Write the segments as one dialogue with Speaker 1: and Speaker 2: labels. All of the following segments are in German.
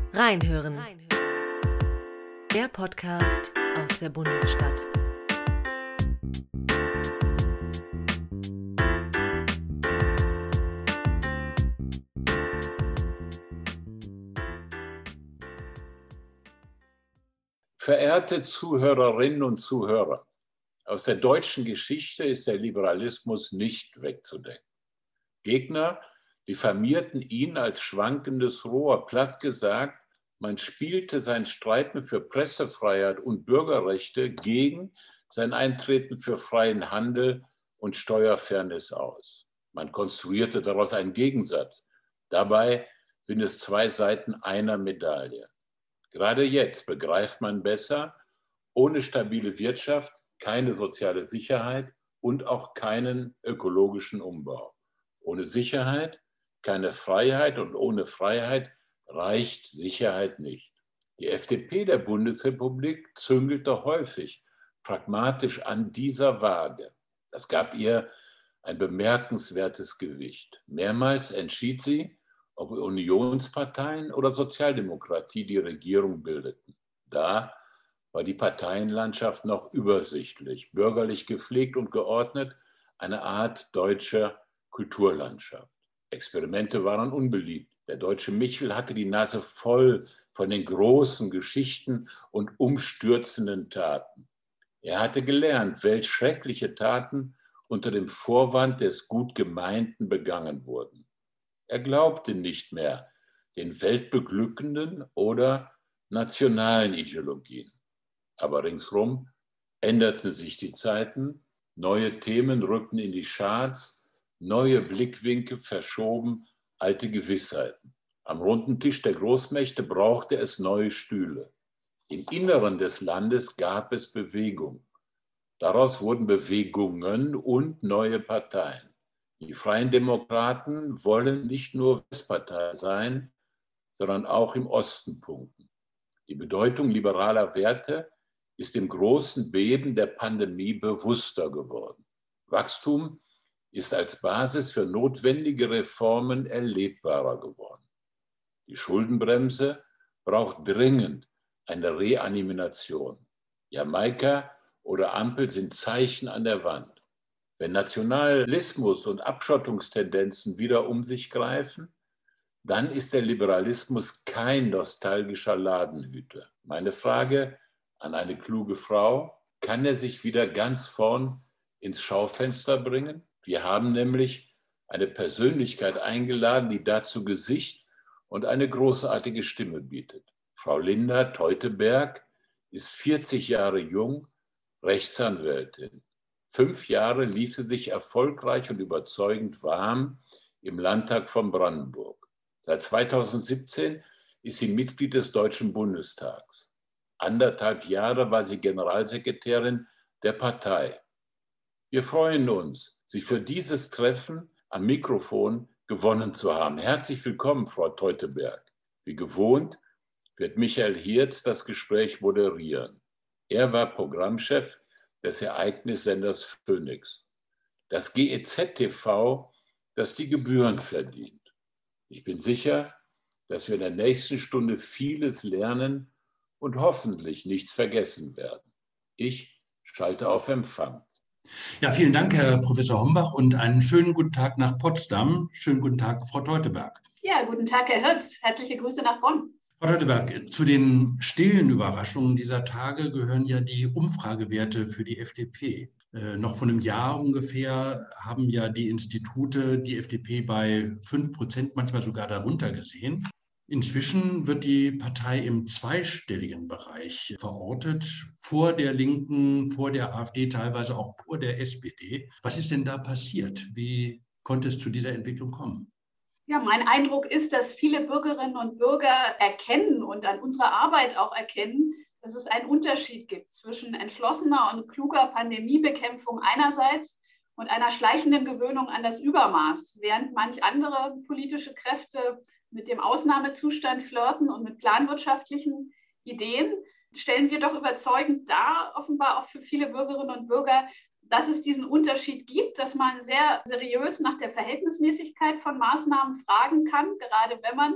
Speaker 1: Reinhören. Der Podcast aus der Bundesstadt.
Speaker 2: Verehrte Zuhörerinnen und Zuhörer, aus der deutschen Geschichte ist der Liberalismus nicht wegzudenken. Gegner diffamierten ihn als schwankendes Rohr, platt gesagt, man spielte sein Streiten für Pressefreiheit und Bürgerrechte gegen sein Eintreten für freien Handel und Steuerfairness aus. Man konstruierte daraus einen Gegensatz. Dabei sind es zwei Seiten einer Medaille. Gerade jetzt begreift man besser, ohne stabile Wirtschaft keine soziale Sicherheit und auch keinen ökologischen Umbau. Ohne Sicherheit keine Freiheit und ohne Freiheit reicht Sicherheit nicht. Die FDP der Bundesrepublik züngelte häufig pragmatisch an dieser Waage. Das gab ihr ein bemerkenswertes Gewicht. Mehrmals entschied sie, ob Unionsparteien oder Sozialdemokratie die Regierung bildeten. Da war die Parteienlandschaft noch übersichtlich, bürgerlich gepflegt und geordnet, eine Art deutscher Kulturlandschaft. Experimente waren unbeliebt. Der deutsche Michel hatte die Nase voll von den großen Geschichten und umstürzenden Taten. Er hatte gelernt, welch schreckliche Taten unter dem Vorwand des Gutgemeinten begangen wurden. Er glaubte nicht mehr den weltbeglückenden oder nationalen Ideologien. Aber ringsherum änderten sich die Zeiten, neue Themen rückten in die Charts, neue Blickwinkel verschoben alte Gewissheiten. Am runden Tisch der Großmächte brauchte es neue Stühle. Im Inneren des Landes gab es Bewegung. Daraus wurden Bewegungen und neue Parteien. Die Freien Demokraten wollen nicht nur Westpartei sein, sondern auch im Osten punkten. Die Bedeutung liberaler Werte ist im großen Beben der Pandemie bewusster geworden. Wachstum ist als Basis für notwendige Reformen erlebbarer geworden. Die Schuldenbremse braucht dringend eine Reanimation. Jamaika oder Ampel sind Zeichen an der Wand. Wenn Nationalismus und Abschottungstendenzen wieder um sich greifen, dann ist der Liberalismus kein nostalgischer Ladenhüter. Meine Frage an eine kluge Frau, kann er sich wieder ganz vorn ins Schaufenster bringen? Wir haben nämlich eine Persönlichkeit eingeladen, die dazu Gesicht und eine großartige Stimme bietet. Frau Linda Teuteberg ist 40 Jahre jung, Rechtsanwältin. 5 Jahre lief sie sich erfolgreich und überzeugend warm im Landtag von Brandenburg. Seit 2017 ist sie Mitglied des Deutschen Bundestags. 1,5 Jahre war sie Generalsekretärin der Partei. Wir freuen uns, Sie für dieses Treffen am Mikrofon gewonnen zu haben. Herzlich willkommen, Frau Teuteberg. Wie gewohnt wird Michael Hirz das Gespräch moderieren. Er war Programmchef des Ereignissenders Phoenix. Das GEZ-TV, das die Gebühren verdient. Ich bin sicher, dass wir in der nächsten Stunde vieles lernen und hoffentlich nichts vergessen werden. Ich schalte auf Empfang.
Speaker 3: Ja, vielen Dank, Herr Professor Hombach, und einen schönen guten Tag nach Potsdam. Schönen guten Tag, Frau Teuteberg.
Speaker 4: Ja, guten Tag, Herr Hirz. Herzliche Grüße nach Bonn.
Speaker 3: Frau Teuteberg, zu den stillen Überraschungen dieser Tage gehören ja die Umfragewerte für die FDP. Noch vor einem Jahr ungefähr haben ja die Institute die FDP bei 5%, manchmal sogar darunter gesehen. Inzwischen wird die Partei im zweistelligen Bereich verortet, vor der Linken, vor der AfD, teilweise auch vor der SPD. Was ist denn da passiert? Wie konnte es zu dieser Entwicklung kommen?
Speaker 4: Ja, mein Eindruck ist, dass viele Bürgerinnen und Bürger erkennen und an unserer Arbeit auch erkennen, dass es einen Unterschied gibt zwischen entschlossener und kluger Pandemiebekämpfung einerseits und einer schleichenden Gewöhnung an das Übermaß, während manch andere politische Kräfte mit dem Ausnahmezustand flirten und mit planwirtschaftlichen Ideen, stellen wir doch überzeugend dar, offenbar auch für viele Bürgerinnen und Bürger, dass es diesen Unterschied gibt, dass man sehr seriös nach der Verhältnismäßigkeit von Maßnahmen fragen kann, gerade wenn man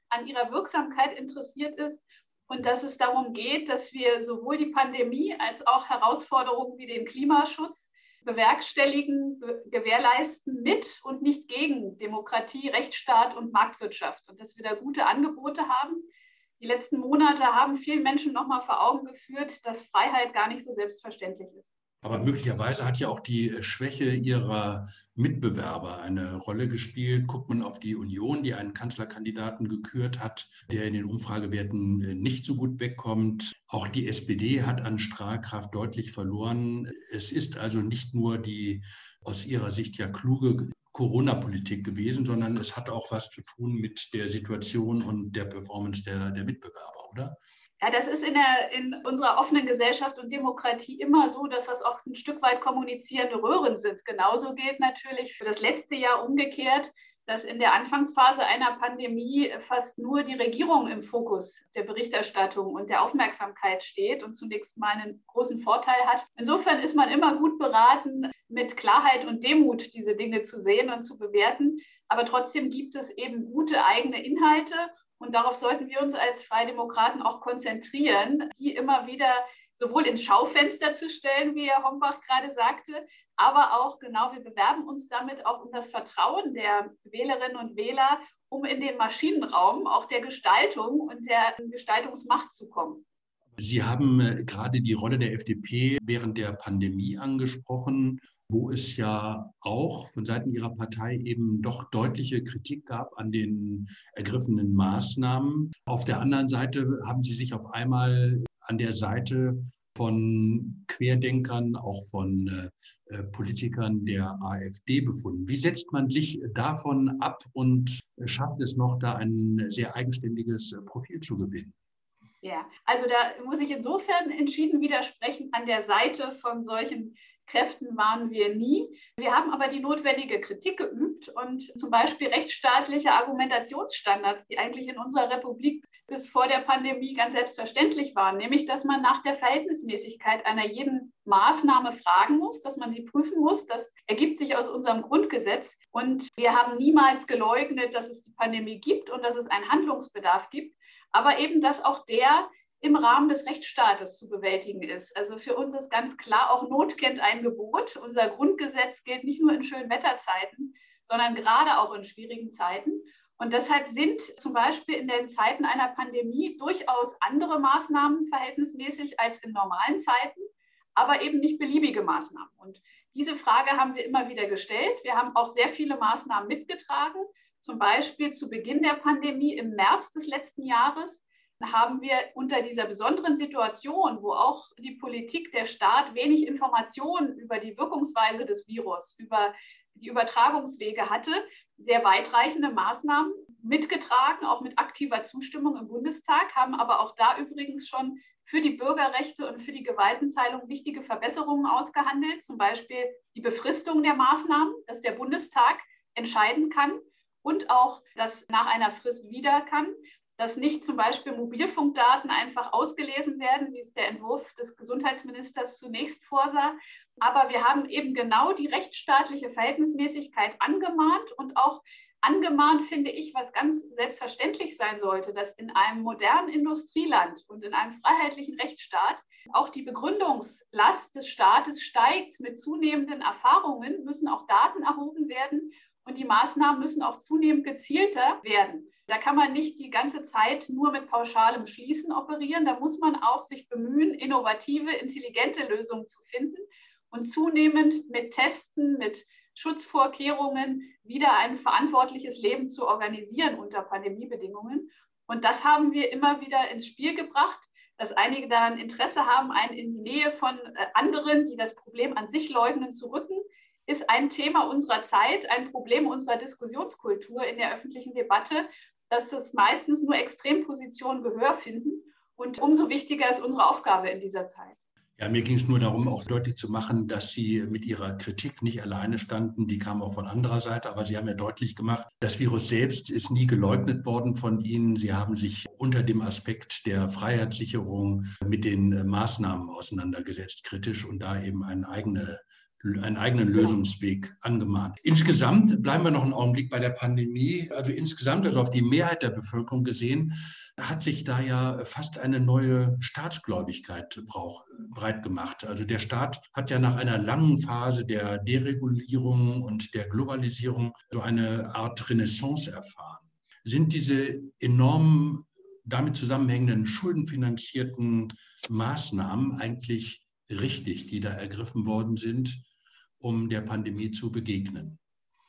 Speaker 4: an ihrer Wirksamkeit interessiert ist und dass es darum geht, dass wir sowohl die Pandemie als auch Herausforderungen wie den Klimaschutz bewerkstelligen, gewährleisten mit und nicht gegen Demokratie, Rechtsstaat und Marktwirtschaft und dass wir da gute Angebote haben. Die letzten Monate haben vielen Menschen nochmal vor Augen geführt, dass Freiheit gar nicht so selbstverständlich ist.
Speaker 3: Aber möglicherweise hat ja auch die Schwäche ihrer Mitbewerber eine Rolle gespielt. Guckt man auf die Union, die einen Kanzlerkandidaten gekürt hat, der in den Umfragewerten nicht so gut wegkommt. Auch die SPD hat an Strahlkraft deutlich verloren. Es ist also nicht nur die aus ihrer Sicht ja kluge Corona-Politik gewesen, sondern es hat auch was zu tun mit der Situation und der Performance der Mitbewerber, oder?
Speaker 4: Ja, das ist in unserer offenen Gesellschaft und Demokratie immer so, dass das auch ein Stück weit kommunizierende Röhren sind. Genauso gilt natürlich für das letzte Jahr umgekehrt, dass in der Anfangsphase einer Pandemie fast nur die Regierung im Fokus der Berichterstattung und der Aufmerksamkeit steht und zunächst mal einen großen Vorteil hat. Insofern ist man immer gut beraten, mit Klarheit und Demut diese Dinge zu sehen und zu bewerten. Aber trotzdem gibt es eben gute eigene Inhalte. Und darauf sollten wir uns als Freie Demokraten auch konzentrieren, die immer wieder sowohl ins Schaufenster zu stellen, wie Herr Hombach gerade sagte, aber auch genau, wir bewerben uns damit auch um das Vertrauen der Wählerinnen und Wähler, um in den Maschinenraum auch der Gestaltung und der Gestaltungsmacht zu kommen.
Speaker 3: Sie haben gerade die Rolle der FDP während der Pandemie angesprochen, wo es ja auch von Seiten Ihrer Partei eben doch deutliche Kritik gab an den ergriffenen Maßnahmen. Auf der anderen Seite haben Sie sich auf einmal an der Seite von Querdenkern, auch von Politikern der AfD befunden. Wie setzt man sich davon ab und schafft es noch, da ein sehr eigenständiges Profil zu gewinnen?
Speaker 4: Ja, also da muss ich insofern entschieden widersprechen. An der Seite von solchen Kräften waren wir nie. Wir haben aber die notwendige Kritik geübt und zum Beispiel rechtsstaatliche Argumentationsstandards, die eigentlich in unserer Republik bis vor der Pandemie ganz selbstverständlich waren, nämlich dass man nach der Verhältnismäßigkeit einer jeden Maßnahme fragen muss, dass man sie prüfen muss. Das ergibt sich aus unserem Grundgesetz. Und wir haben niemals geleugnet, dass es die Pandemie gibt und dass es einen Handlungsbedarf gibt, aber eben, dass auch der im Rahmen des Rechtsstaates zu bewältigen ist. Also für uns ist ganz klar, auch Not kennt ein Gebot. Unser Grundgesetz gilt nicht nur in schönen Wetterzeiten, sondern gerade auch in schwierigen Zeiten. Und deshalb sind zum Beispiel in den Zeiten einer Pandemie durchaus andere Maßnahmen verhältnismäßig als in normalen Zeiten, aber eben nicht beliebige Maßnahmen. Und diese Frage haben wir immer wieder gestellt. Wir haben auch sehr viele Maßnahmen mitgetragen. Zum Beispiel zu Beginn der Pandemie im März des letzten Jahres haben wir unter dieser besonderen Situation, wo auch die Politik, der Staat wenig Informationen über die Wirkungsweise des Virus, über die Übertragungswege hatte, sehr weitreichende Maßnahmen mitgetragen, auch mit aktiver Zustimmung im Bundestag, haben aber auch da übrigens schon für die Bürgerrechte und für die Gewaltenteilung wichtige Verbesserungen ausgehandelt, zum Beispiel die Befristung der Maßnahmen, dass der Bundestag entscheiden kann und auch, dass nach einer Frist wieder kann, dass nicht zum Beispiel Mobilfunkdaten einfach ausgelesen werden, wie es der Entwurf des Gesundheitsministers zunächst vorsah. Aber wir haben eben genau die rechtsstaatliche Verhältnismäßigkeit angemahnt und auch angemahnt, finde ich, was ganz selbstverständlich sein sollte, dass in einem modernen Industrieland und in einem freiheitlichen Rechtsstaat auch die Begründungslast des Staates steigt. Mit zunehmenden Erfahrungen müssen auch Daten erhoben werden und die Maßnahmen müssen auch zunehmend gezielter werden. Da kann man nicht die ganze Zeit nur mit pauschalem Schließen operieren. Da muss man auch sich bemühen, innovative, intelligente Lösungen zu finden und zunehmend mit Testen, mit Schutzvorkehrungen wieder ein verantwortliches Leben zu organisieren unter Pandemiebedingungen. Und das haben wir immer wieder ins Spiel gebracht, dass einige daran Interesse haben, einen in die Nähe von anderen, die das Problem an sich leugnen, zu rücken, ist ein Thema unserer Zeit, ein Problem unserer Diskussionskultur in der öffentlichen Debatte, dass es meistens nur Extrempositionen Gehör finden. Und umso wichtiger ist unsere Aufgabe in dieser Zeit.
Speaker 3: Ja, mir ging es nur darum, auch deutlich zu machen, dass Sie mit Ihrer Kritik nicht alleine standen. Die kam auch von anderer Seite, aber Sie haben ja deutlich gemacht, das Virus selbst ist nie geleugnet worden von Ihnen. Sie haben sich unter dem Aspekt der Freiheitssicherung mit den Maßnahmen auseinandergesetzt, kritisch, und da eben eine eigene einen eigenen Lösungsweg angemahnt. Insgesamt bleiben wir noch einen Augenblick bei der Pandemie. Also insgesamt, also auf die Mehrheit der Bevölkerung gesehen, hat sich da ja fast eine neue Staatsgläubigkeit breit gemacht. Also der Staat hat ja nach einer langen Phase der Deregulierung und der Globalisierung so eine Art Renaissance erfahren. Sind diese enormen, damit zusammenhängenden schuldenfinanzierten Maßnahmen eigentlich richtig, die da ergriffen worden sind, um der Pandemie zu begegnen?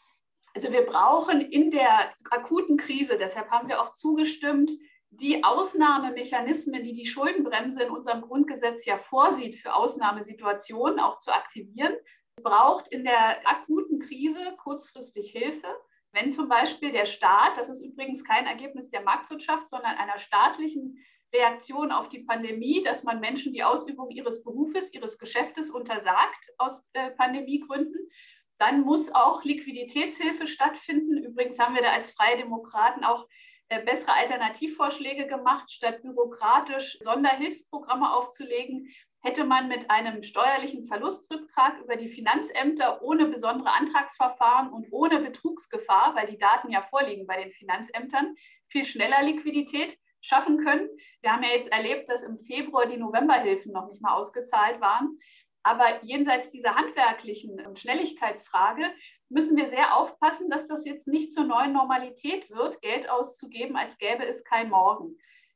Speaker 4: Also wir brauchen in der akuten Krise, deshalb haben wir auch zugestimmt, die Ausnahmemechanismen, die die Schuldenbremse in unserem Grundgesetz ja vorsieht, für Ausnahmesituationen auch zu aktivieren. Es braucht in der akuten Krise kurzfristig Hilfe. Wenn zum Beispiel der Staat, das ist übrigens kein Ergebnis der Marktwirtschaft, sondern einer staatlichen Reaktion auf die Pandemie, dass man Menschen die Ausübung ihres Berufes, ihres Geschäftes untersagt aus Pandemiegründen, dann muss auch Liquiditätshilfe stattfinden. Übrigens haben wir da als Freie Demokraten auch bessere Alternativvorschläge gemacht, statt bürokratisch Sonderhilfsprogramme aufzulegen. Hätte man mit einem steuerlichen Verlustrücktrag über die Finanzämter ohne besondere Antragsverfahren und ohne Betrugsgefahr, weil die Daten ja vorliegen bei den Finanzämtern, viel schneller Liquidität schaffen können. Wir haben ja jetzt erlebt, dass im Februar die Novemberhilfen noch nicht mal ausgezahlt waren. Aber jenseits dieser handwerklichen Schnelligkeitsfrage müssen wir sehr aufpassen, dass das jetzt nicht zur neuen Normalität wird, Geld auszugeben, als gäbe es kein Morgen.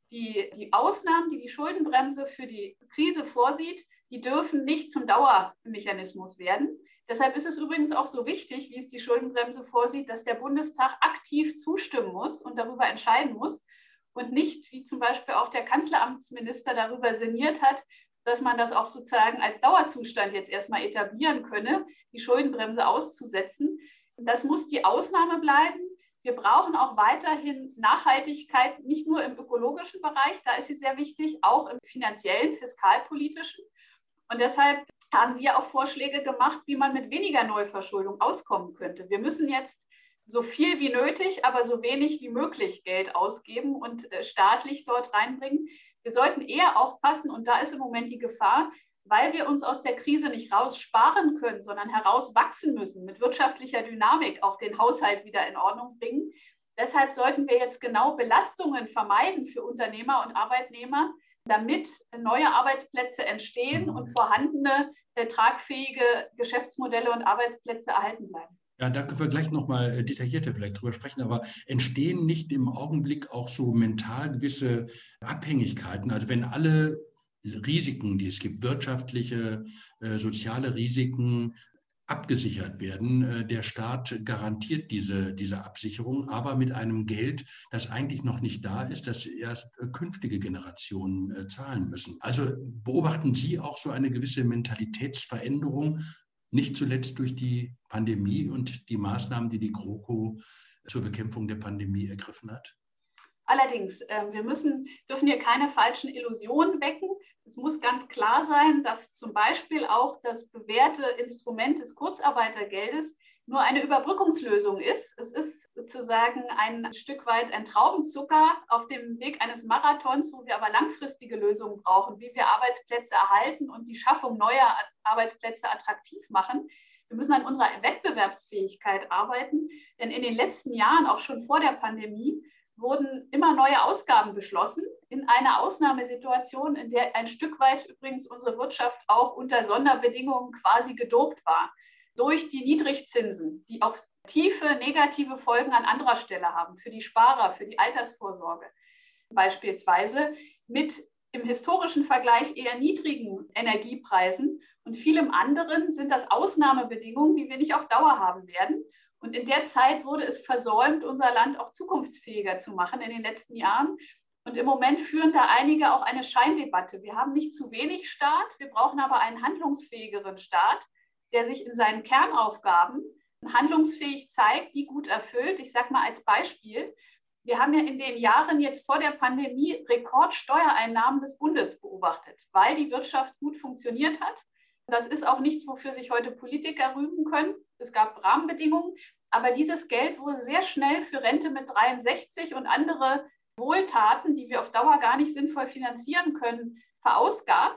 Speaker 4: Die Ausnahmen, die die Schuldenbremse für die Krise vorsieht, die dürfen nicht zum Dauermechanismus werden. Deshalb ist es übrigens auch so wichtig, wie es die Schuldenbremse vorsieht, dass der Bundestag aktiv zustimmen muss und darüber entscheiden muss und nicht, wie zum Beispiel auch der Kanzleramtsminister darüber sinniert hat, dass man das auch sozusagen als Dauerzustand jetzt erstmal etablieren könne, die Schuldenbremse auszusetzen. Das muss die Ausnahme bleiben. Wir brauchen auch weiterhin Nachhaltigkeit, nicht nur im ökologischen Bereich, da ist sie sehr wichtig, auch im finanziellen, fiskalpolitischen. Und deshalb haben wir auch Vorschläge gemacht, wie man mit weniger Neuverschuldung auskommen könnte. Wir müssen jetzt so viel wie nötig, aber so wenig wie möglich Geld ausgeben und staatlich dort reinbringen. Wir sollten eher aufpassen, und da ist im Moment die Gefahr, weil wir uns aus der Krise nicht raussparen können, sondern herauswachsen müssen, mit wirtschaftlicher Dynamik auch den Haushalt wieder in Ordnung bringen. Deshalb sollten wir jetzt genau Belastungen vermeiden für Unternehmer und Arbeitnehmer, damit neue Arbeitsplätze entstehen und vorhandene, tragfähige Geschäftsmodelle und Arbeitsplätze erhalten bleiben.
Speaker 3: Ja, da können wir gleich nochmal detaillierter vielleicht drüber sprechen, aber entstehen nicht im Augenblick auch so mental gewisse Abhängigkeiten? Also wenn alle Risiken, die es gibt, wirtschaftliche, soziale Risiken, abgesichert werden, der Staat garantiert diese Absicherung, aber mit einem Geld, das eigentlich noch nicht da ist, das erst künftige Generationen zahlen müssen. Also beobachten Sie auch so eine gewisse Mentalitätsveränderung, nicht zuletzt durch die Pandemie und die Maßnahmen, die die GroKo zur Bekämpfung der Pandemie ergriffen hat?
Speaker 4: Allerdings, wir dürfen hier keine falschen Illusionen wecken. Es muss ganz klar sein, dass zum Beispiel auch das bewährte Instrument des Kurzarbeitergeldes nur eine Überbrückungslösung ist. Es ist sozusagen ein Stück weit ein Traubenzucker auf dem Weg eines Marathons, wo wir aber langfristige Lösungen brauchen, wie wir Arbeitsplätze erhalten und die Schaffung neuer Arbeitsplätze attraktiv machen. Wir müssen an unserer Wettbewerbsfähigkeit arbeiten, denn in den letzten Jahren, auch schon vor der Pandemie, wurden immer neue Ausgaben beschlossen in einer Ausnahmesituation, in der ein Stück weit übrigens unsere Wirtschaft auch unter Sonderbedingungen quasi gedopt war. Durch die Niedrigzinsen, die auch tiefe negative Folgen an anderer Stelle haben, für die Sparer, für die Altersvorsorge. Beispielsweise mit im historischen Vergleich eher niedrigen Energiepreisen und vielem anderen sind das Ausnahmebedingungen, die wir nicht auf Dauer haben werden. Und in der Zeit wurde es versäumt, unser Land auch zukunftsfähiger zu machen in den letzten Jahren. Und im Moment führen da einige auch eine Scheindebatte. Wir haben nicht zu wenig Staat, wir brauchen aber einen handlungsfähigeren Staat, der sich in seinen Kernaufgaben handlungsfähig zeigt, die gut erfüllt. Ich sage mal als Beispiel, wir haben ja in den Jahren jetzt vor der Pandemie Rekordsteuereinnahmen des Bundes beobachtet, weil die Wirtschaft gut funktioniert hat. Das ist auch nichts, wofür sich heute Politiker rühmen können. Es gab Rahmenbedingungen, aber dieses Geld wurde sehr schnell für Rente mit 63 und andere Wohltaten, die wir auf Dauer gar nicht sinnvoll finanzieren können, verausgabt.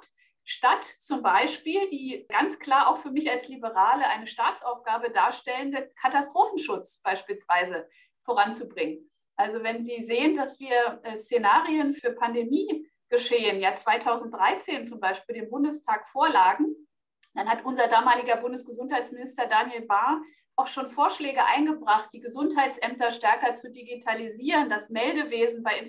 Speaker 4: statt zum Beispiel die ganz klar auch für mich als Liberale eine Staatsaufgabe darstellende Katastrophenschutz beispielsweise voranzubringen. Also wenn Sie sehen, dass wir Szenarien für Pandemiegeschehen ja 2013 zum Beispiel dem Bundestag vorlagen, dann hat unser damaliger Bundesgesundheitsminister Daniel Bahr auch schon Vorschläge eingebracht, die Gesundheitsämter stärker zu digitalisieren, das Meldewesen bei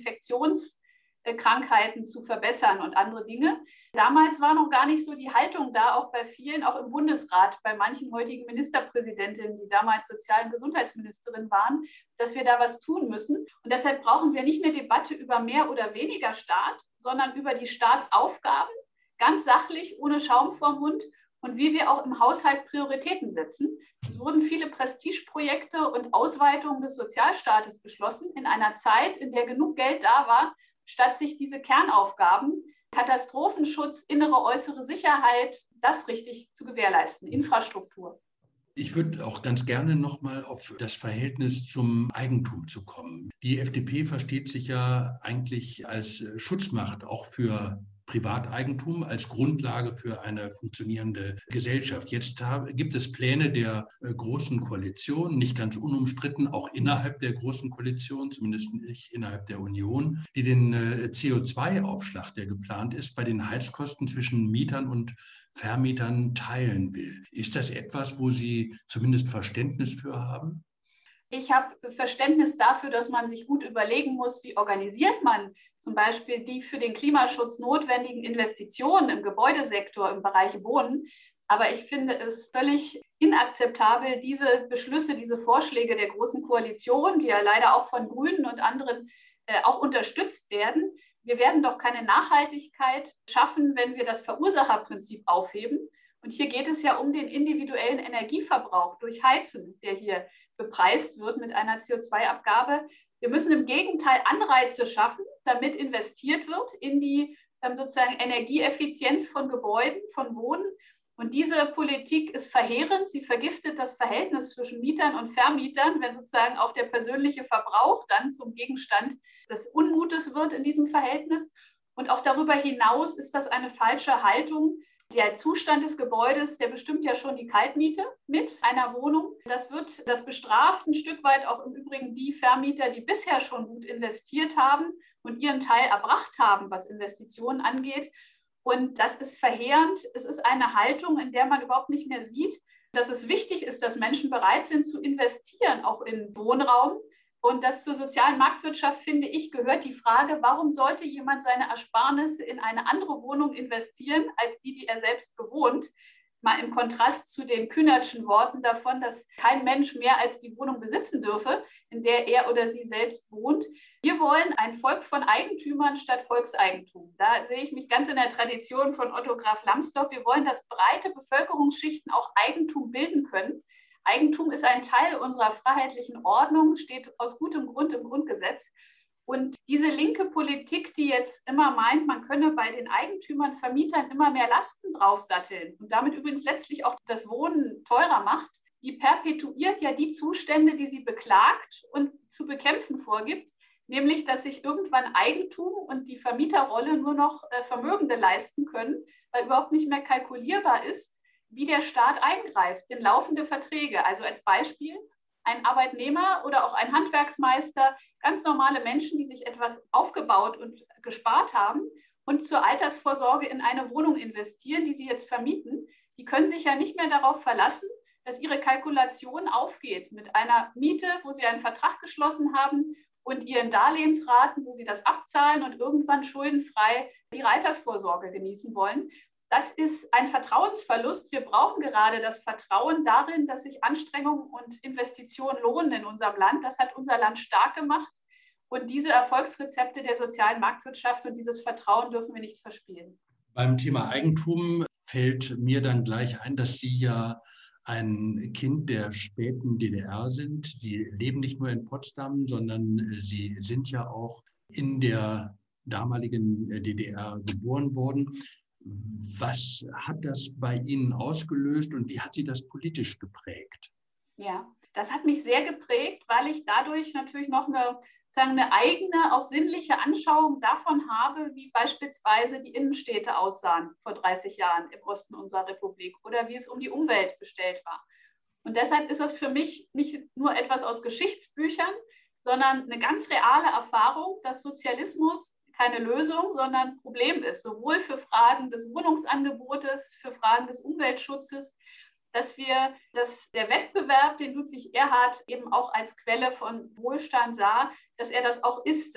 Speaker 4: Infektionskrankheiten zu verbessern und andere Dinge. Damals war noch gar nicht so die Haltung da, auch bei vielen, auch im Bundesrat, bei manchen heutigen Ministerpräsidentinnen, die damals Sozial- und Gesundheitsministerin waren, dass wir da was tun müssen. Und deshalb brauchen wir nicht eine Debatte über mehr oder weniger Staat, sondern über die Staatsaufgaben, ganz sachlich, ohne Schaum vorm Mund, und wie wir auch im Haushalt Prioritäten setzen. Es wurden viele Prestigeprojekte und Ausweitungen des Sozialstaates beschlossen in einer Zeit, in der genug Geld da war, statt sich diese Kernaufgaben, Katastrophenschutz, innere, äußere Sicherheit, das richtig zu gewährleisten, Infrastruktur.
Speaker 3: Ich würde auch ganz gerne nochmal auf das Verhältnis zum Eigentum zu kommen. Die FDP versteht sich ja eigentlich als Schutzmacht auch für Privateigentum als Grundlage für eine funktionierende Gesellschaft. Jetzt gibt es Pläne der Großen Koalition, nicht ganz unumstritten, auch innerhalb der Großen Koalition, zumindest nicht innerhalb der Union, die den CO2-Aufschlag, der geplant ist, bei den Heizkosten zwischen Mietern und Vermietern teilen will. Ist das etwas, wo Sie zumindest Verständnis für haben?
Speaker 4: Ich habe Verständnis dafür, dass man sich gut überlegen muss, wie organisiert man zum Beispiel die für den Klimaschutz notwendigen Investitionen im Gebäudesektor, im Bereich Wohnen. Aber ich finde es völlig inakzeptabel, diese Beschlüsse, diese Vorschläge der Großen Koalition, die ja leider auch von Grünen und anderen auch unterstützt werden. Wir werden doch keine Nachhaltigkeit schaffen, wenn wir das Verursacherprinzip aufheben. Und hier geht es ja um den individuellen Energieverbrauch durch Heizen, der hier bepreist wird mit einer CO2-Abgabe. Wir müssen im Gegenteil Anreize schaffen, damit investiert wird in die sozusagen Energieeffizienz von Gebäuden, von Wohnen. Und diese Politik ist verheerend. Sie vergiftet das Verhältnis zwischen Mietern und Vermietern, wenn sozusagen auch der persönliche Verbrauch dann zum Gegenstand des Unmutes wird in diesem Verhältnis. Und auch darüber hinaus ist das eine falsche Haltung. Der Zustand des Gebäudes, der bestimmt ja schon die Kaltmiete mit einer Wohnung. Das bestraft ein Stück weit auch im Übrigen die Vermieter, die bisher schon gut investiert haben und ihren Teil erbracht haben, was Investitionen angeht. Und das ist verheerend. Es ist eine Haltung, in der man überhaupt nicht mehr sieht, dass es wichtig ist, dass Menschen bereit sind zu investieren, auch in Wohnraum. Und das zur sozialen Marktwirtschaft, finde ich, gehört die Frage, warum sollte jemand seine Ersparnisse in eine andere Wohnung investieren, als die er selbst bewohnt? Mal im Kontrast zu den Kühnertschen Worten davon, dass kein Mensch mehr als die Wohnung besitzen dürfe, in der er oder sie selbst wohnt. Wir wollen ein Volk von Eigentümern statt Volkseigentum. Da sehe ich mich ganz in der Tradition von Otto Graf Lambsdorff. Wir wollen, dass breite Bevölkerungsschichten auch Eigentum bilden können. Eigentum ist ein Teil unserer freiheitlichen Ordnung, steht aus gutem Grund im Grundgesetz. Und diese linke Politik, die jetzt immer meint, man könne bei den Eigentümern, Vermietern immer mehr Lasten draufsatteln und damit übrigens letztlich auch das Wohnen teurer macht, die perpetuiert ja die Zustände, die sie beklagt und zu bekämpfen vorgibt, nämlich dass sich irgendwann Eigentum und die Vermieterrolle nur noch Vermögende leisten können, weil überhaupt nicht mehr kalkulierbar ist, wie der Staat eingreift in laufende Verträge. Also als Beispiel ein Arbeitnehmer oder auch ein Handwerksmeister, ganz normale Menschen, die sich etwas aufgebaut und gespart haben und zur Altersvorsorge in eine Wohnung investieren, die sie jetzt vermieten, die können sich ja nicht mehr darauf verlassen, dass ihre Kalkulation aufgeht mit einer Miete, wo sie einen Vertrag geschlossen haben und ihren Darlehensraten, wo sie das abzahlen und irgendwann schuldenfrei ihre Altersvorsorge genießen wollen. Das ist ein Vertrauensverlust. Wir brauchen gerade das Vertrauen darin, dass sich Anstrengungen und Investitionen lohnen in unserem Land. Das hat unser Land stark gemacht. Und diese Erfolgsrezepte der sozialen Marktwirtschaft und dieses Vertrauen dürfen wir nicht verspielen.
Speaker 3: Beim Thema Eigentum fällt mir dann gleich ein, dass Sie ja ein Kind der späten DDR sind. Sie leben nicht nur in Potsdam, sondern Sie sind ja auch in der damaligen DDR geboren worden. Was hat das bei Ihnen ausgelöst und wie hat Sie das politisch geprägt?
Speaker 4: Ja, das hat mich sehr geprägt, weil ich dadurch natürlich noch eine eine eigene, auch sinnliche Anschauung davon habe, wie beispielsweise die Innenstädte aussahen vor 30 Jahren im Osten unserer Republik oder wie es um die Umwelt bestellt war. Und deshalb ist das für mich nicht nur etwas aus Geschichtsbüchern, sondern eine ganz reale Erfahrung, dass Sozialismus keine Lösung, sondern ein Problem ist, sowohl für Fragen des Wohnungsangebotes, für Fragen des Umweltschutzes, dass der Wettbewerb, den Ludwig Erhard eben auch als Quelle von Wohlstand sah, dass er das auch ist,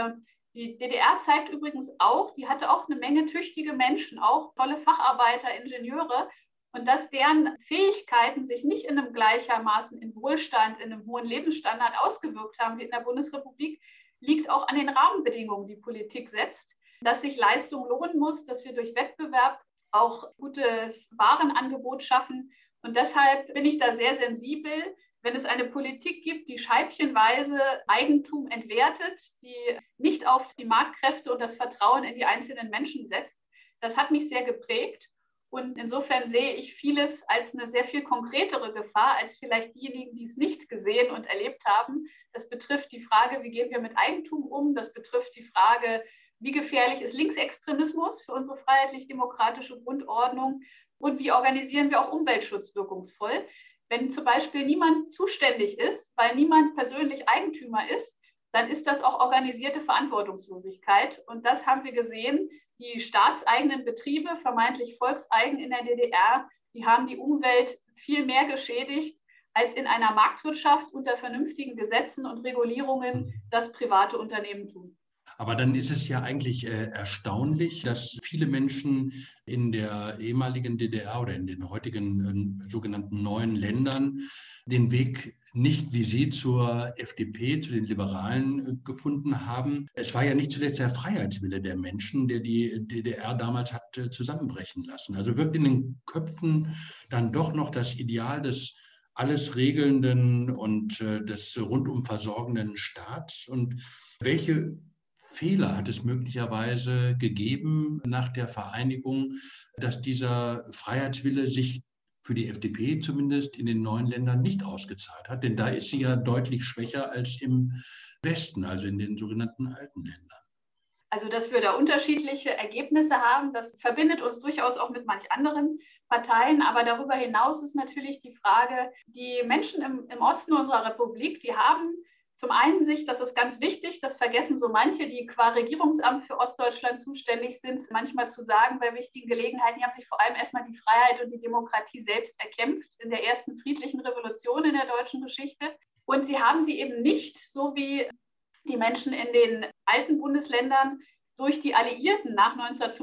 Speaker 4: die DDR zeigt übrigens auch, die hatte auch eine Menge tüchtige Menschen, auch tolle Facharbeiter, Ingenieure, und dass deren Fähigkeiten sich nicht in einem gleichermaßen in Wohlstand, in einem hohen Lebensstandard ausgewirkt haben wie in der Bundesrepublik, liegt auch an den Rahmenbedingungen, die Politik setzt, dass sich Leistung lohnen muss, dass wir durch Wettbewerb auch gutes Warenangebot schaffen. Und deshalb bin ich da sehr sensibel, wenn es eine Politik gibt, die scheibchenweise Eigentum entwertet, die nicht auf die Marktkräfte und das Vertrauen in die einzelnen Menschen setzt. Das hat mich sehr geprägt. Und insofern sehe ich vieles als eine sehr viel konkretere Gefahr, als vielleicht diejenigen, die es nicht gesehen und erlebt haben. Das betrifft die Frage, wie gehen wir mit Eigentum um? Das betrifft die Frage, wie gefährlich ist Linksextremismus für unsere freiheitlich-demokratische Grundordnung? Und wie organisieren wir auch Umweltschutz wirkungsvoll? Wenn zum Beispiel niemand zuständig ist, weil niemand persönlich Eigentümer ist, dann ist das auch organisierte Verantwortungslosigkeit. Und das haben wir gesehen. Die staatseigenen Betriebe, vermeintlich volkseigen in der DDR, die haben die Umwelt viel mehr geschädigt, als in einer Marktwirtschaft unter vernünftigen Gesetzen und Regulierungen das private Unternehmen tun.
Speaker 3: Aber dann ist es ja eigentlich erstaunlich, dass viele Menschen in der ehemaligen DDR oder in den heutigen sogenannten neuen Ländern den Weg nicht wie Sie zur FDP, zu den Liberalen gefunden haben. Es war ja nicht zuletzt der Freiheitswille der Menschen, der die DDR damals hat zusammenbrechen lassen. Also wirkt in den Köpfen dann doch noch das Ideal des alles regelnden und des rundum versorgenden Staats. Und welche Fehler hat es möglicherweise gegeben nach der Vereinigung, dass dieser Freiheitswille sich für die FDP zumindest in den neuen Ländern nicht ausgezahlt hat? Denn da ist sie ja deutlich schwächer als im Westen, also in den sogenannten alten Ländern.
Speaker 4: Also, dass wir da unterschiedliche Ergebnisse haben, das verbindet uns durchaus auch mit manch anderen Parteien. Aber darüber hinaus ist natürlich die Frage, die Menschen im Osten unserer Republik, die haben zum einen sich, das ist ganz wichtig, das vergessen so manche, die qua Regierungsamt für Ostdeutschland zuständig sind, manchmal zu sagen bei wichtigen Gelegenheiten, die haben sich vor allem erstmal die Freiheit und die Demokratie selbst erkämpft in der ersten friedlichen Revolution in der deutschen Geschichte. Und sie haben sie eben nicht, so wie die Menschen in den alten Bundesländern, durch die Alliierten nach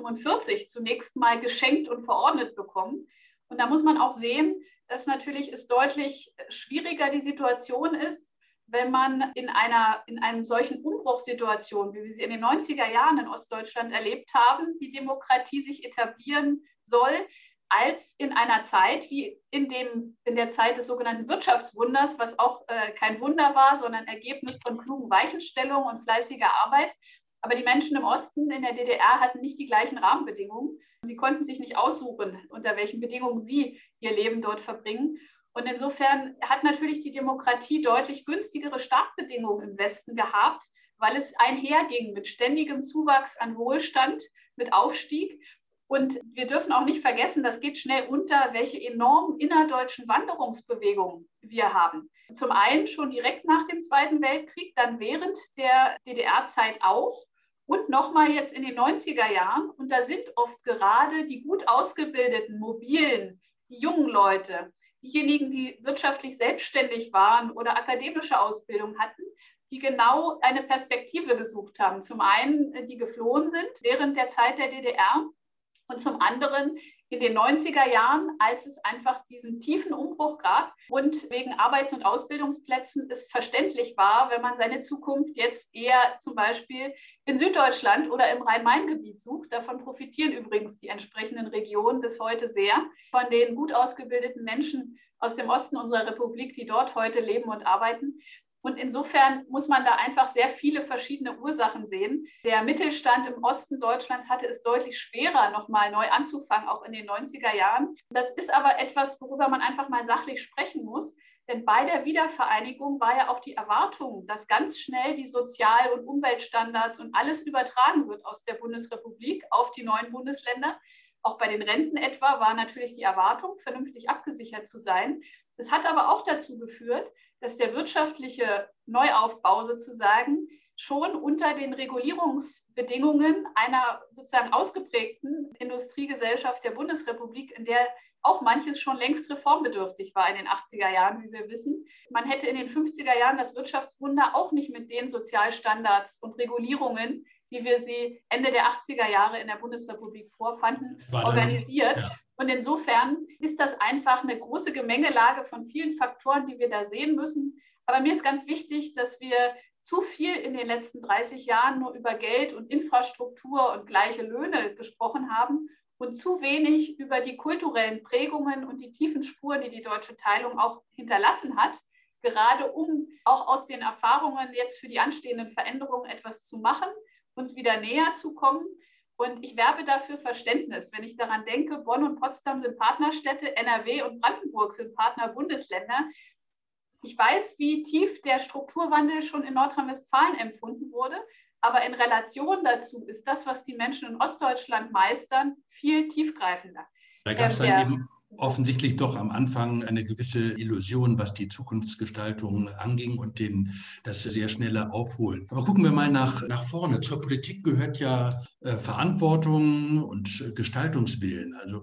Speaker 4: 1945 zunächst mal geschenkt und verordnet bekommen. Und da muss man auch sehen, dass natürlich es deutlich schwieriger die Situation ist, wenn man in einem solchen Umbruchssituation, wie wir sie in den 90er Jahren in Ostdeutschland erlebt haben, die Demokratie sich etablieren soll, als in einer Zeit wie in der Zeit des sogenannten Wirtschaftswunders, was auch kein Wunder war, sondern Ergebnis von klugen Weichenstellungen und fleißiger Arbeit. Aber die Menschen im Osten in der DDR hatten nicht die gleichen Rahmenbedingungen. Sie konnten sich nicht aussuchen, unter welchen Bedingungen sie ihr Leben dort verbringen. Und insofern hat natürlich die Demokratie deutlich günstigere Startbedingungen im Westen gehabt, weil es einherging mit ständigem Zuwachs an Wohlstand, mit Aufstieg. Und wir dürfen auch nicht vergessen, das geht schnell unter, welche enormen innerdeutschen Wanderungsbewegungen wir haben. Zum einen schon direkt nach dem Zweiten Weltkrieg, dann während der DDR-Zeit auch und nochmal jetzt in den 90er Jahren. Und da sind oft gerade die gut ausgebildeten, mobilen, die jungen Leute, diejenigen, die wirtschaftlich selbstständig waren oder akademische Ausbildung hatten, die genau eine Perspektive gesucht haben. Zum einen, die geflohen sind während der Zeit der DDR und zum anderen in den 90er Jahren, als es einfach diesen tiefen Umbruch gab und wegen Arbeits- und Ausbildungsplätzen es verständlich war, wenn man seine Zukunft jetzt eher zum Beispiel in Süddeutschland oder im Rhein-Main-Gebiet sucht. Davon profitieren übrigens die entsprechenden Regionen bis heute sehr, von den gut ausgebildeten Menschen aus dem Osten unserer Republik, die dort heute leben und arbeiten. Und insofern muss man da einfach sehr viele verschiedene Ursachen sehen. Der Mittelstand im Osten Deutschlands hatte es deutlich schwerer, nochmal neu anzufangen, auch in den 90er Jahren. Das ist aber etwas, worüber man einfach mal sachlich sprechen muss. Denn bei der Wiedervereinigung war ja auch die Erwartung, dass ganz schnell die Sozial- und Umweltstandards und alles übertragen wird aus der Bundesrepublik auf die neuen Bundesländer. Auch bei den Renten etwa war natürlich die Erwartung, vernünftig abgesichert zu sein. Das hat aber auch dazu geführt, dass der wirtschaftliche Neuaufbau sozusagen schon unter den Regulierungsbedingungen einer sozusagen ausgeprägten Industriegesellschaft der Bundesrepublik, in der auch manches schon längst reformbedürftig war in den 80er Jahren, wie wir wissen. Man hätte in den 50er Jahren das Wirtschaftswunder auch nicht mit den Sozialstandards und Regulierungen, wie wir sie Ende der 80er Jahre in der Bundesrepublik vorfanden, organisiert. Ja. Und insofern ist das einfach eine große Gemengelage von vielen Faktoren, die wir da sehen müssen. Aber mir ist ganz wichtig, dass wir zu viel in den letzten 30 Jahren nur über Geld und Infrastruktur und gleiche Löhne gesprochen haben und zu wenig über die kulturellen Prägungen und die tiefen Spuren, die die deutsche Teilung auch hinterlassen hat, gerade um auch aus den Erfahrungen jetzt für die anstehenden Veränderungen etwas zu machen, uns wieder näher zu kommen. Und ich werbe dafür Verständnis. Wenn ich daran denke, Bonn und Potsdam sind Partnerstädte, NRW und Brandenburg sind Partnerbundesländer. Ich weiß, wie tief der Strukturwandel schon in Nordrhein-Westfalen empfunden wurde. Aber in Relation dazu ist das, was die Menschen in Ostdeutschland meistern, viel tiefgreifender.
Speaker 3: Da gab es dann eben offensichtlich doch am Anfang eine gewisse Illusion, was die Zukunftsgestaltung anging und das sehr schnelle Aufholen. Aber gucken wir mal nach vorne. Zur Politik gehört ja Verantwortung und Gestaltungswillen. Also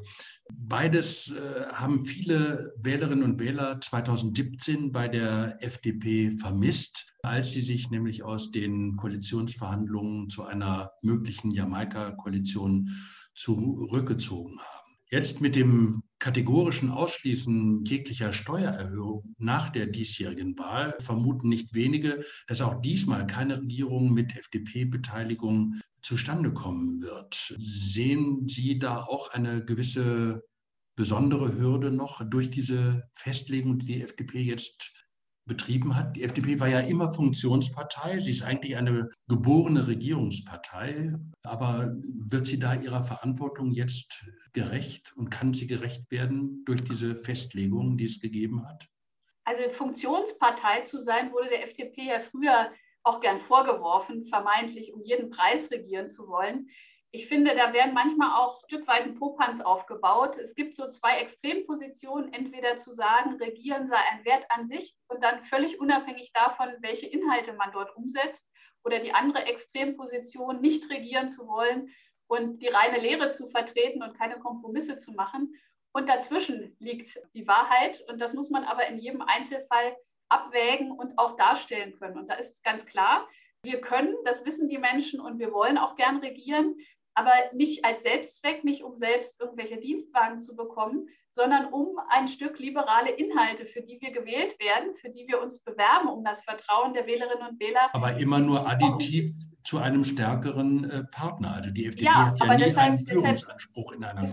Speaker 3: beides haben viele Wählerinnen und Wähler 2017 bei der FDP vermisst, als sie sich nämlich aus den Koalitionsverhandlungen zu einer möglichen Jamaika-Koalition zurückgezogen haben. Jetzt mit dem kategorischen Ausschließen jeglicher Steuererhöhung nach der diesjährigen Wahl vermuten nicht wenige, dass auch diesmal keine Regierung mit FDP-Beteiligung zustande kommen wird. Sehen Sie da auch eine gewisse besondere Hürde noch durch diese Festlegung, die die FDP jetzt betrieben hat? Die FDP war ja immer Funktionspartei. Sie ist eigentlich eine geborene Regierungspartei. Aber wird sie da ihrer Verantwortung jetzt gerecht und kann sie gerecht werden durch diese Festlegungen, die es gegeben hat?
Speaker 4: Also Funktionspartei zu sein, wurde der FDP ja früher auch gern vorgeworfen, vermeintlich um jeden Preis regieren zu wollen. Ich finde, da werden manchmal auch ein Stück weit ein Popanz aufgebaut. Es gibt so zwei Extrempositionen, entweder zu sagen, Regieren sei ein Wert an sich und dann völlig unabhängig davon, welche Inhalte man dort umsetzt, oder die andere Extremposition, nicht regieren zu wollen und die reine Lehre zu vertreten und keine Kompromisse zu machen. Und dazwischen liegt die Wahrheit und das muss man aber in jedem Einzelfall abwägen und auch darstellen können. Und da ist ganz klar, wir können, das wissen die Menschen und wir wollen auch gern regieren, aber nicht als Selbstzweck, nicht um selbst irgendwelche Dienstwagen zu bekommen, sondern um ein Stück liberale Inhalte, für die wir gewählt werden, für die wir uns bewerben, um das Vertrauen der Wählerinnen und Wähler.
Speaker 3: Aber immer nur additiv zu einem stärkeren Partner. Also die FDP hat ja nie einen Führungsanspruch in einer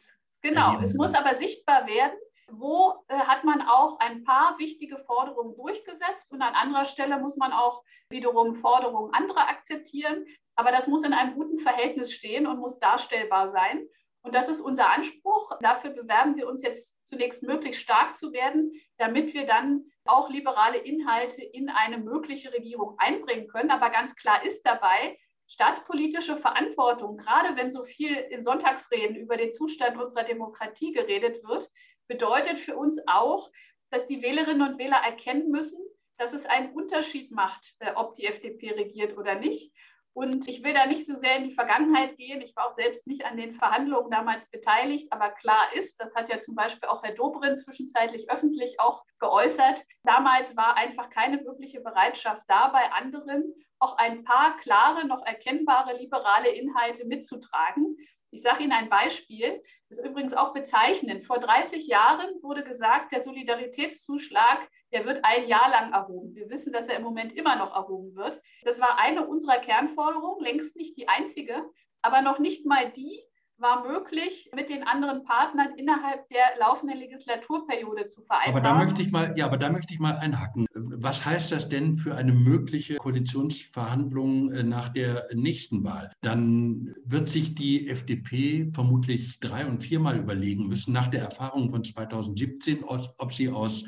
Speaker 4: Es muss aber sichtbar werden, wo hat man auch ein paar wichtige Forderungen durchgesetzt und an anderer Stelle muss man auch wiederum Forderungen anderer akzeptieren. Aber das muss in einem guten Verhältnis stehen und muss darstellbar sein. Und das ist unser Anspruch. Dafür bewerben wir uns jetzt zunächst möglichst stark zu werden, damit wir dann auch liberale Inhalte in eine mögliche Regierung einbringen können. Aber ganz klar ist dabei, staatspolitische Verantwortung, gerade wenn so viel in Sonntagsreden über den Zustand unserer Demokratie geredet wird, bedeutet für uns auch, dass die Wählerinnen und Wähler erkennen müssen, dass es einen Unterschied macht, ob die FDP regiert oder nicht. Und ich will da nicht so sehr in die Vergangenheit gehen. Ich war auch selbst nicht an den Verhandlungen damals beteiligt. Aber klar ist, das hat ja zum Beispiel auch Herr Dobrindt zwischenzeitlich öffentlich auch geäußert, damals war einfach keine wirkliche Bereitschaft da, bei anderen auch ein paar klare, noch erkennbare liberale Inhalte mitzutragen. Ich sage Ihnen ein Beispiel, das ist übrigens auch bezeichnend. Vor 30 Jahren wurde gesagt, der Solidaritätszuschlag, der wird ein Jahr lang erhoben. Wir wissen, dass er im Moment immer noch erhoben wird. Das war eine unserer Kernforderungen, längst nicht die einzige, aber noch nicht mal die war möglich, mit den anderen Partnern innerhalb der laufenden Legislaturperiode zu vereinbaren.
Speaker 3: Aber da möchte ich mal einhaken. Was heißt das denn für eine mögliche Koalitionsverhandlung nach der nächsten Wahl? Dann wird sich die FDP vermutlich 3- und 4-mal überlegen müssen, nach der Erfahrung von 2017, ob sie aus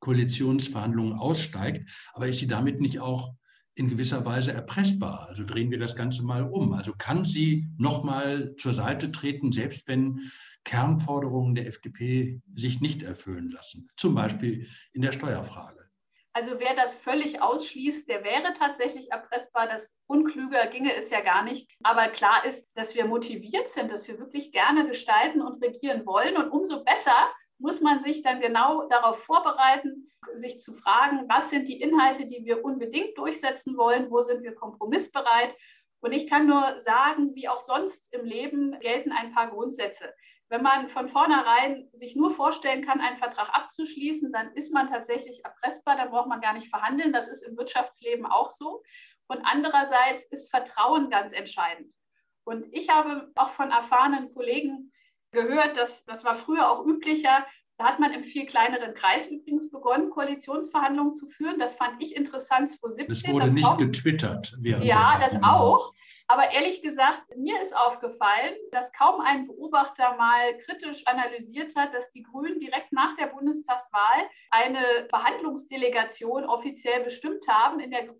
Speaker 3: Koalitionsverhandlungen aussteigt. Aber ist sie damit nicht auch in gewisser Weise erpressbar? Also drehen wir das Ganze mal um. Also kann sie nochmal zur Seite treten, selbst wenn Kernforderungen der FDP sich nicht erfüllen lassen, zum Beispiel in der Steuerfrage?
Speaker 4: Also wer das völlig ausschließt, der wäre tatsächlich erpressbar. Das unklüger ginge es ja gar nicht. Aber klar ist, dass wir motiviert sind, dass wir wirklich gerne gestalten und regieren wollen. Und umso besser muss man sich dann genau darauf vorbereiten, sich zu fragen, was sind die Inhalte, die wir unbedingt durchsetzen wollen, wo sind wir kompromissbereit. Und ich kann nur sagen, wie auch sonst im Leben gelten ein paar Grundsätze. Wenn man von vornherein sich nur vorstellen kann, einen Vertrag abzuschließen, dann ist man tatsächlich erpressbar, dann braucht man gar nicht verhandeln. Das ist im Wirtschaftsleben auch so. Und andererseits ist Vertrauen ganz entscheidend. Und ich habe auch von erfahrenen Kollegen gehört, das war früher auch üblicher. Da hat man im viel kleineren Kreis übrigens begonnen, Koalitionsverhandlungen zu führen. Das fand ich interessant 2017.
Speaker 3: Das wurde nicht getwittert.
Speaker 4: Ja, das auch. Aber ehrlich gesagt, mir ist aufgefallen, dass kaum ein Beobachter mal kritisch analysiert hat, dass die Grünen direkt nach der Bundestagswahl eine Verhandlungsdelegation offiziell bestimmt haben, in der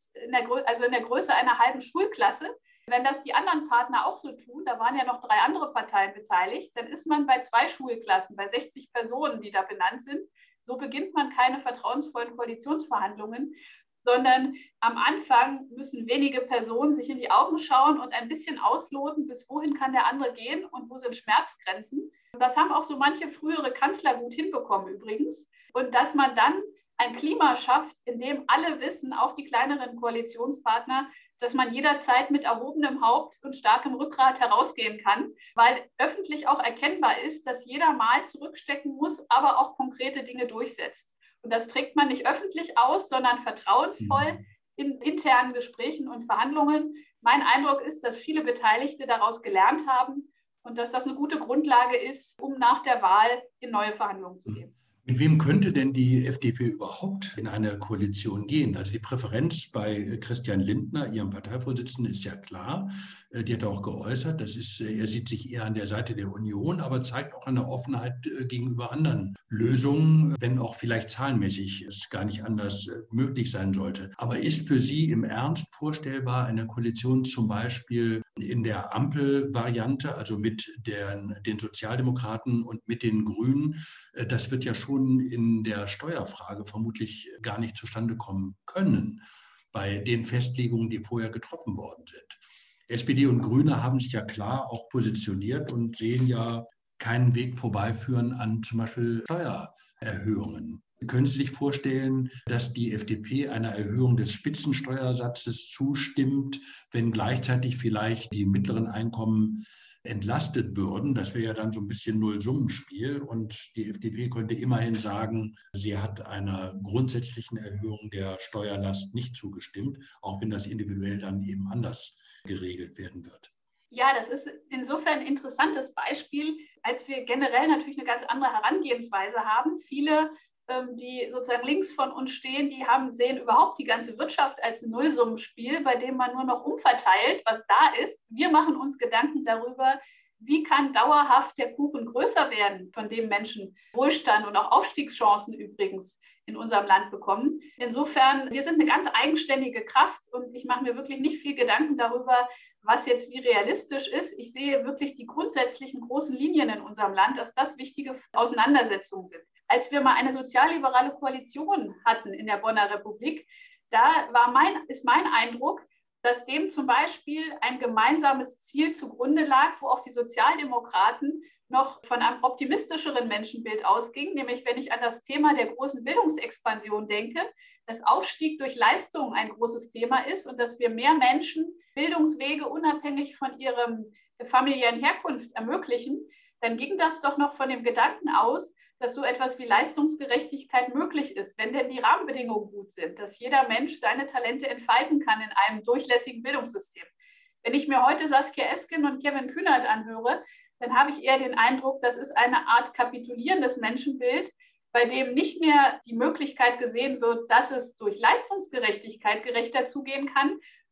Speaker 4: Größe einer halben Schulklasse. Wenn das die anderen Partner auch so tun, da waren ja noch 3 andere Parteien beteiligt, dann ist man bei 2 Schulklassen, bei 60 Personen, die da benannt sind. So beginnt man keine vertrauensvollen Koalitionsverhandlungen, sondern am Anfang müssen wenige Personen sich in die Augen schauen und ein bisschen ausloten, bis wohin kann der andere gehen und wo sind Schmerzgrenzen. Das haben auch so manche frühere Kanzler gut hinbekommen übrigens. Und dass man dann ein Klima schafft, in dem alle wissen, auch die kleineren Koalitionspartner, dass man jederzeit mit erhobenem Haupt und starkem Rückgrat herausgehen kann, weil öffentlich auch erkennbar ist, dass jeder mal zurückstecken muss, aber auch konkrete Dinge durchsetzt. Und das trägt man nicht öffentlich aus, sondern vertrauensvoll in internen Gesprächen und Verhandlungen. Mein Eindruck ist, dass viele Beteiligte daraus gelernt haben und dass das eine gute Grundlage ist, um nach der Wahl in neue Verhandlungen zu gehen.
Speaker 3: Mit wem könnte denn die FDP überhaupt in eine Koalition gehen? Also die Präferenz bei Christian Lindner, ihrem Parteivorsitzenden, ist ja klar. Die hat er auch geäußert. Er sieht sich eher an der Seite der Union, aber zeigt auch eine Offenheit gegenüber anderen Lösungen, wenn auch vielleicht zahlenmäßig es gar nicht anders möglich sein sollte. Aber ist für Sie im Ernst vorstellbar eine Koalition zum Beispiel in der Ampelvariante, also mit den Sozialdemokraten und mit den Grünen? Das wird ja schon in der Steuerfrage vermutlich gar nicht zustande kommen können, bei den Festlegungen, die vorher getroffen worden sind. SPD und Grüne haben sich ja klar auch positioniert und sehen ja keinen Weg vorbeiführen an zum Beispiel Steuererhöhungen. Können Sie sich vorstellen, dass die FDP einer Erhöhung des Spitzensteuersatzes zustimmt, wenn gleichzeitig vielleicht die mittleren Einkommen entlastet würden? Das wäre ja dann so ein bisschen Nullsummenspiel und die FDP könnte immerhin sagen, sie hat einer grundsätzlichen Erhöhung der Steuerlast nicht zugestimmt, auch wenn das individuell dann eben anders geregelt werden wird.
Speaker 4: Ja, das ist insofern ein interessantes Beispiel, als wir generell natürlich eine ganz andere Herangehensweise haben. Viele, die sozusagen links von uns stehen, sehen überhaupt die ganze Wirtschaft als ein Nullsummenspiel, bei dem man nur noch umverteilt, was da ist. Wir machen uns Gedanken darüber, wie kann dauerhaft der Kuchen größer werden, von dem Menschen Wohlstand und auch Aufstiegschancen übrigens in unserem Land bekommen. Insofern, wir sind eine ganz eigenständige Kraft und ich mache mir wirklich nicht viel Gedanken darüber, was jetzt wie realistisch ist. Ich sehe wirklich die grundsätzlichen großen Linien in unserem Land, dass das wichtige Auseinandersetzungen sind. Als wir mal eine sozialliberale Koalition hatten in der Bonner Republik, da ist mein Eindruck, dass dem zum Beispiel ein gemeinsames Ziel zugrunde lag, wo auch die Sozialdemokraten noch von einem optimistischeren Menschenbild ausgingen, nämlich wenn ich an das Thema der großen Bildungsexpansion denke, dass Aufstieg durch Leistung ein großes Thema ist und dass wir mehr Menschen Bildungswege unabhängig von ihrer familiären Herkunft ermöglichen, dann ging das doch noch von dem Gedanken aus, dass so etwas wie Leistungsgerechtigkeit möglich ist, wenn denn die Rahmenbedingungen gut sind, dass jeder Mensch seine Talente entfalten kann in einem durchlässigen Bildungssystem. Wenn ich mir heute Saskia Esken und Kevin Kühnert anhöre, dann habe ich eher den Eindruck, das ist eine Art kapitulierendes Menschenbild, bei dem nicht mehr die Möglichkeit gesehen wird, dass es durch Leistungsgerechtigkeit gerechter zugehen kann,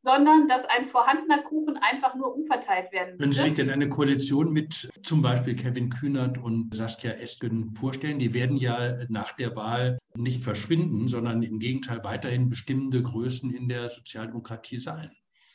Speaker 4: sondern dass ein vorhandener Kuchen einfach nur umverteilt werden muss.
Speaker 3: Können Sie sich denn eine Koalition mit zum Beispiel Kevin Kühnert und Saskia Esken vorstellen? Die werden ja nach der Wahl nicht verschwinden, sondern im Gegenteil weiterhin bestimmende Größen in der Sozialdemokratie sein.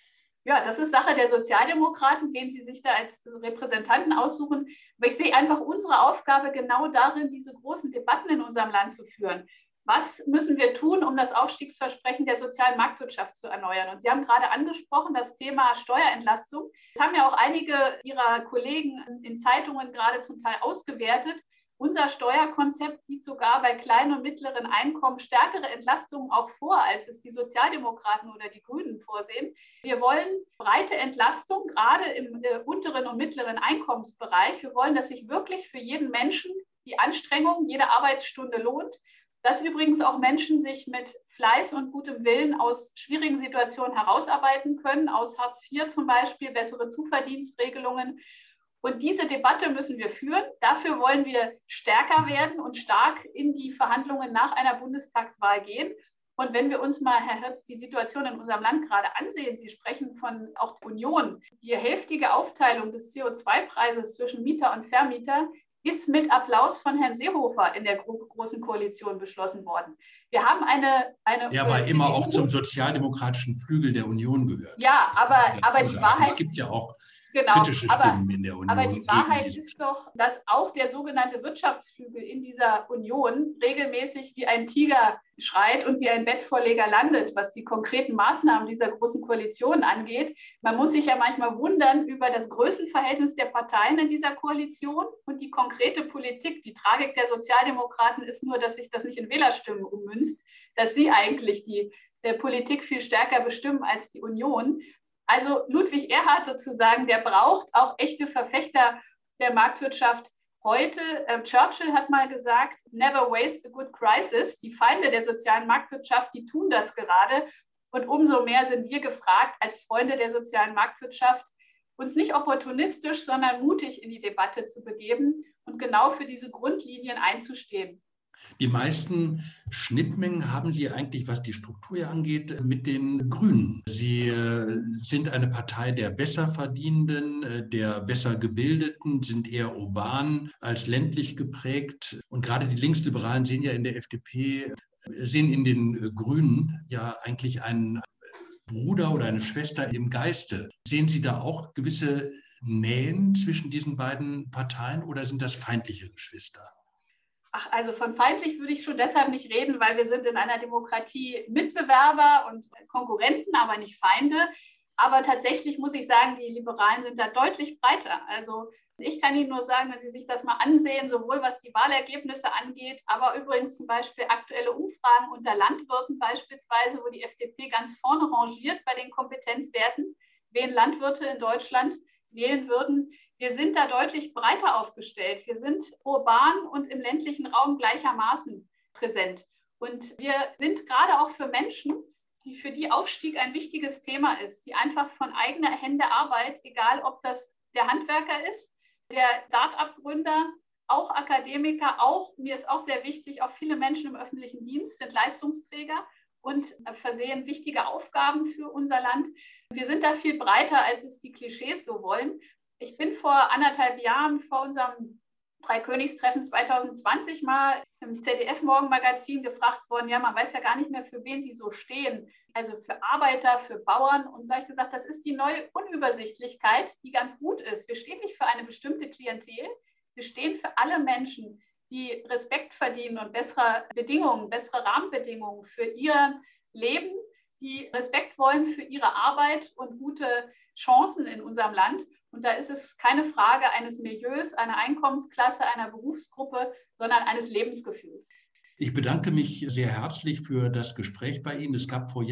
Speaker 4: Ja, das ist Sache der Sozialdemokraten, wen sie sich da als Repräsentanten aussuchen. Aber ich sehe einfach unsere Aufgabe genau darin, diese großen Debatten in unserem Land zu führen. Was müssen wir tun, um das Aufstiegsversprechen der sozialen Marktwirtschaft zu erneuern? Und Sie haben gerade angesprochen, das Thema Steuerentlastung. Das haben ja auch einige Ihrer Kollegen in Zeitungen gerade zum Teil ausgewertet. Unser Steuerkonzept sieht sogar bei kleinen und mittleren Einkommen stärkere Entlastungen auch vor, als es die Sozialdemokraten oder die Grünen vorsehen. Wir wollen breite Entlastung, gerade im unteren und mittleren Einkommensbereich. Wir wollen, dass sich wirklich für jeden Menschen die Anstrengung, jede Arbeitsstunde lohnt. Dass übrigens auch Menschen sich mit Fleiß und gutem Willen aus schwierigen Situationen herausarbeiten können, aus Hartz IV zum Beispiel, bessere Zuverdienstregelungen. Und diese Debatte müssen wir führen. Dafür wollen wir stärker werden und stark in die Verhandlungen nach einer Bundestagswahl gehen. Und wenn wir uns mal, Herr Hirz, die Situation in unserem Land gerade ansehen, Sie sprechen von auch der Union, die heftige Aufteilung des CO2-Preises zwischen Mieter und Vermieter ist mit Applaus von Herrn Seehofer in der Großen Koalition beschlossen worden. Wir haben eine
Speaker 3: Er war immer auch zum sozialdemokratischen Flügel der Union gehört.
Speaker 4: Ja, aber die Wahrheit...
Speaker 3: Es gibt ja auch kritische Stimmen in der Union.
Speaker 4: Aber die Wahrheit ist doch, dass auch der sogenannte Wirtschaftsflügel in dieser Union regelmäßig wie ein Tiger schreit und wie ein Bettvorleger landet, was die konkreten Maßnahmen dieser Großen Koalition angeht. Man muss sich ja manchmal wundern über das Größenverhältnis der Parteien in dieser Koalition und die konkrete Politik. Die Tragik der Sozialdemokraten ist nur, dass sich das nicht in Wählerstimmen ummünzt, dass sie eigentlich die Politik viel stärker bestimmen als die Union. Also Ludwig Erhard sozusagen, der braucht auch echte Verfechter der Marktwirtschaft heute. Churchill hat mal gesagt, never waste a good crisis. Die Feinde der sozialen Marktwirtschaft, die tun das gerade. Und umso mehr sind wir gefragt, als Freunde der sozialen Marktwirtschaft, uns nicht opportunistisch, sondern mutig in die Debatte zu begeben und genau für diese Grundlinien einzustehen.
Speaker 3: Die meisten Schnittmengen haben Sie eigentlich, was die Struktur angeht, mit den Grünen. Sie sind eine Partei der Besserverdienenden, der besser Gebildeten, sind eher urban als ländlich geprägt. Und gerade die Linksliberalen sehen ja in der FDP, sehen in den Grünen ja eigentlich einen Bruder oder eine Schwester im Geiste. Sehen Sie da auch gewisse Nähen zwischen diesen beiden Parteien oder sind das feindliche Geschwister?
Speaker 4: Ach, also von feindlich würde ich schon deshalb nicht reden, weil wir sind in einer Demokratie Mitbewerber und Konkurrenten, aber nicht Feinde. Aber tatsächlich muss ich sagen, die Liberalen sind da deutlich breiter. Also ich kann Ihnen nur sagen, wenn Sie sich das mal ansehen, sowohl was die Wahlergebnisse angeht, aber übrigens zum Beispiel aktuelle Umfragen unter Landwirten beispielsweise, wo die FDP ganz vorne rangiert bei den Kompetenzwerten, wen Landwirte in Deutschland wählen würden. Wir sind da deutlich breiter aufgestellt. Wir sind urban und im ländlichen Raum gleichermaßen präsent. Und wir sind gerade auch für Menschen, für die Aufstieg ein wichtiges Thema ist, die einfach von eigener Hände Arbeit, egal ob das der Handwerker ist, der Start-up-Gründer, auch Akademiker, auch, mir ist auch sehr wichtig, auch viele Menschen im öffentlichen Dienst sind Leistungsträger und versehen wichtige Aufgaben für unser Land. Wir sind da viel breiter, als es die Klischees so wollen. Ich bin vor 1,5 Jahren, vor unserem Dreikönigstreffen 2020 mal im ZDF-Morgenmagazin gefragt worden, ja, man weiß ja gar nicht mehr, für wen sie so stehen. Also für Arbeiter, für Bauern. Und da habe ich gesagt, das ist die neue Unübersichtlichkeit, die ganz gut ist. Wir stehen nicht für eine bestimmte Klientel, wir stehen für alle Menschen, die Respekt verdienen und bessere Bedingungen, bessere Rahmenbedingungen für ihr Leben, die Respekt wollen für ihre Arbeit und gute Chancen in unserem Land. Und da ist es keine Frage eines Milieus, einer Einkommensklasse, einer Berufsgruppe, sondern eines Lebensgefühls.
Speaker 3: Ich bedanke mich sehr herzlich für das Gespräch bei Ihnen. Es gab vor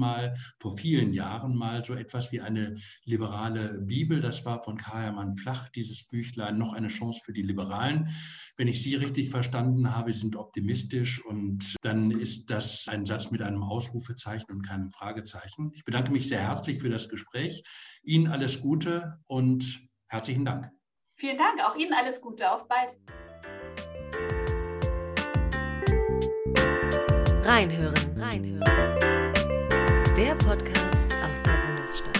Speaker 3: vielen Jahren mal so etwas wie eine liberale Bibel. Das war von Karl Hermann Flach, dieses Büchlein, noch eine Chance für die Liberalen. Wenn ich Sie richtig verstanden habe, Sie sind optimistisch und dann ist das ein Satz mit einem Ausrufezeichen und keinem Fragezeichen. Ich bedanke mich sehr herzlich für das Gespräch. Ihnen alles Gute und herzlichen Dank.
Speaker 4: Vielen Dank, auch Ihnen alles Gute. Auf bald.
Speaker 1: Reinhören. Der Podcast aus der Bundesstadt.